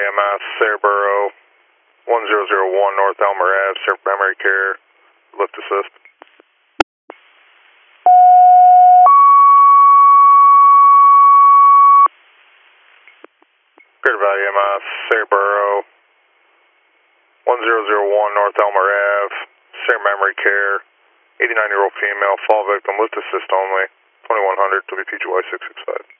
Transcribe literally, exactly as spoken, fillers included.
M S, Cerebro, one zero zero one North Elmer Ave, Serp Memory Care, lift assist. Greater Valley M S, Cerebro, one zero zero one North Elmer Ave, Serp Memory Care, eighty-nine year old female, fall victim, lift assist only, twenty-one hundred W P G Y six six five.